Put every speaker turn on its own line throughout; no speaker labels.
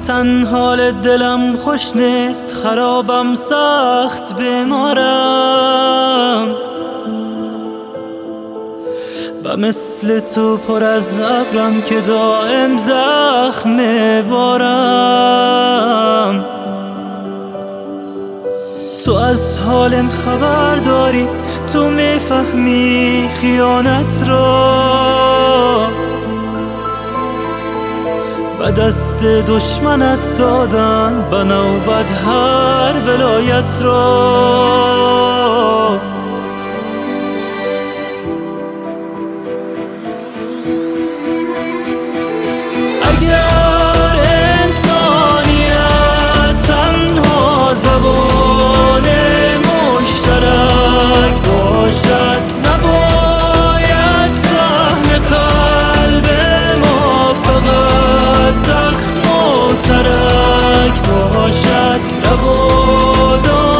وطن حال دلم خوش نیست، خرابم سخت بیمارم و مثل تو پر از ابرم که دائم زخم بارم. تو از حالم خبر داری، تو میفهمی خیانت را و دست دشمنت دادن به نوبت هر ولایت را. اگر انسانیت تنها زبان مشترک باشد، نباید سهم قلب ما فقط زخم و ترک باشد. روا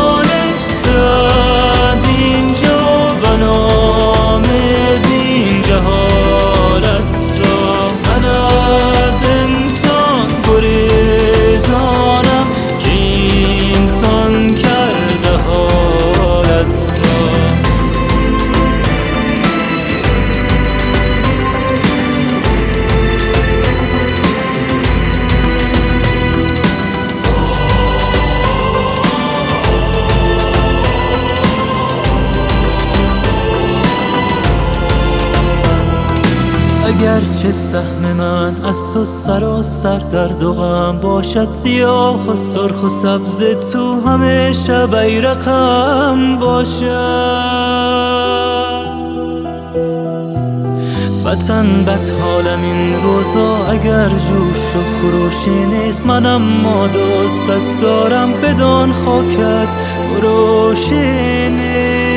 دانستند اینجا به نام دین جهالت را. من از انسان گریزانم که انسان کرده حالت را. اگرچه سهم من از تو سراسر درد و غم باشد، سیاه و سرخ و سبز تو همیشه بیرقم باشد. وطن بدحالم این روزا، اگر جوش و خروشی نیست، من اما دوستت دارم بدان خاکت فروشی نیست.